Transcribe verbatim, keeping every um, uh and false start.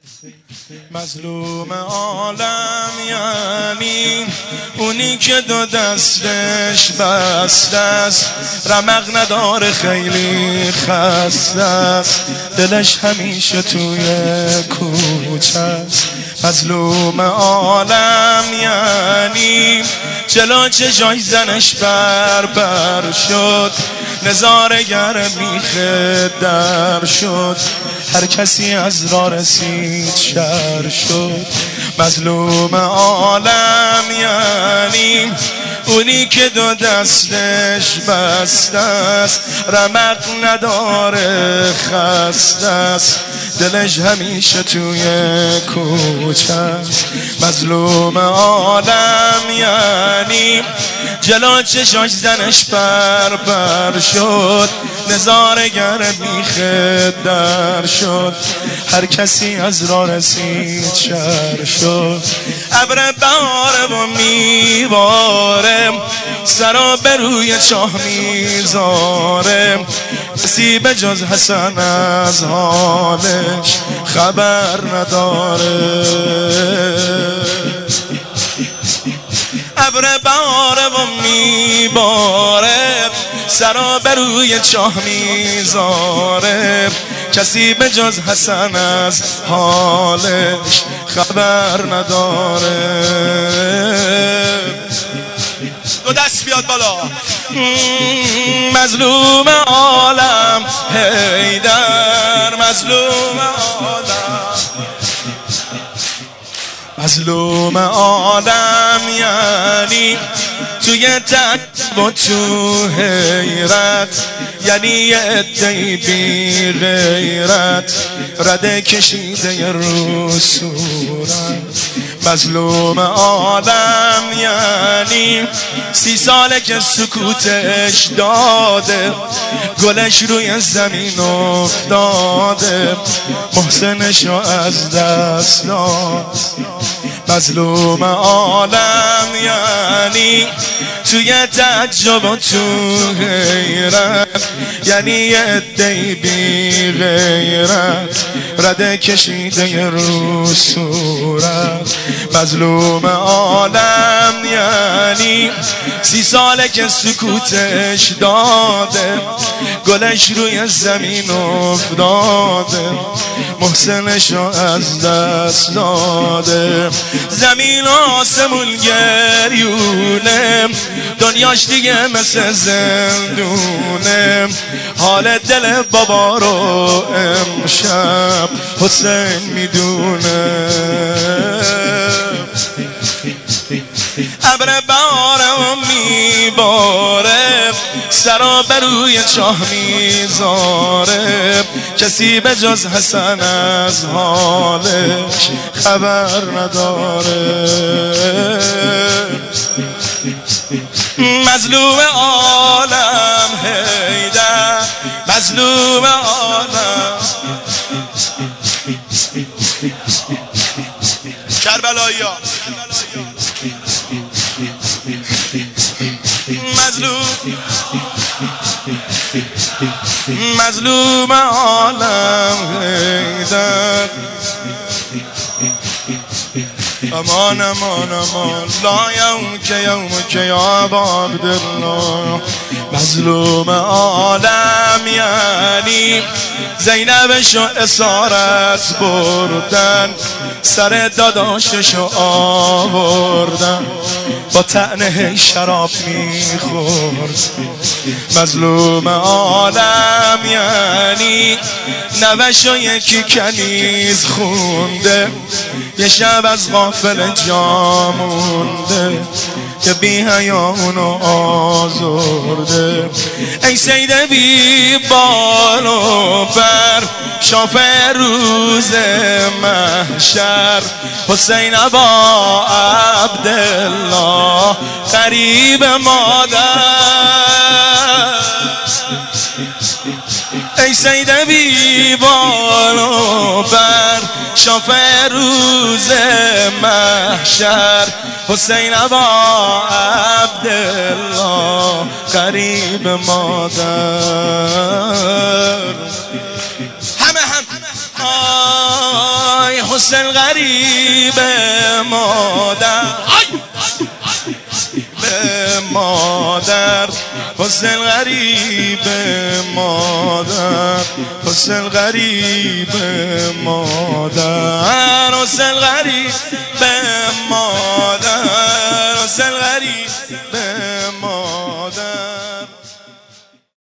مظلوم عالم یعنی اونی که دو دستش بسته است، رمق نداره، خیلی خسته است، دلش همیشه توی کوچه است. مظلوم عالم یعنی جلو چشای زنش بر بر شد، نظارگر بیخ در شد، هر کسی از راه رسید شر شد. مظلوم عالم یعنی اونی که دو دستش بسته است، رمق نداره، خسته است، دلش همیشه توی کوچه است. مظلوم عالم یعنی جلو چشاش زنش بر بر شد، نظارگر بیخ در شد، هر کسی از راه رسید شر شد. ابر بهاره و میباره، سرا به روی چاه میذاره، کسی به جز حسن از حالش خبر نداره. ابر بهاره و میباره، سرا به روی چاه میذاره، کسی به جز حسن از حالش خبر نداره. دو دست بیاد بالا. مظلوم عالم حیدر، مظلوم عالم، مظلوم عالم یعنی توی تک و تو حیرت، یعنی یه عده‌ای بی غیرت، رده کشیده رو صورت. مظلوم عالم یعنی سی ساله که سکوتش داده، گلش روی زمین افتاده، محسنشو از دست داد. مظلوم عالم یعنی توی تعجب و تو حیرت، یعنی یه عده‌ای بی غیرت، رده کشیده رو صورت. مظلوم عالم یعنی سی ساله که سکوتش داده، گلش روی زمین افتاده، محسنشو از دست داده. زمین و آسمون گریونه، دنیاش دیگه مثل زندونه، حال دل بابا رو امشب حسین میدونه. ابر بهاره و میباره، سرا به روی چاه میذاره، کسی به جز حسن از حالش خبر نداره. مظلوم عالم حیدر، مظلوم عالم، کربلایی‌ها. مظلوم مظلوم عالم حیدر، امان امان امان، لا یوم که یوم که یا عبدالله. مظلوم عالم یعنی زینبشو اسارت بردن، سر داداششو آوردن، با طعنه شراب میخورد. مظلوم عالم یعنی نوشو یکی کنیز خونده، یه شب از غافل جا مونده، که بی حیا اونو آزرده. ای سید بی بال و پر، شافع روز محشر، حسین ابا عبدالله قریب مادر. ای سید بی بال و پر، شافع روز محشر، حسین ابا عبدالله قریب مادر. همه هم آی حسین حسن غریب مادر به مادر حسن غریب مادر حسن غریب مادر حسن غریب مادر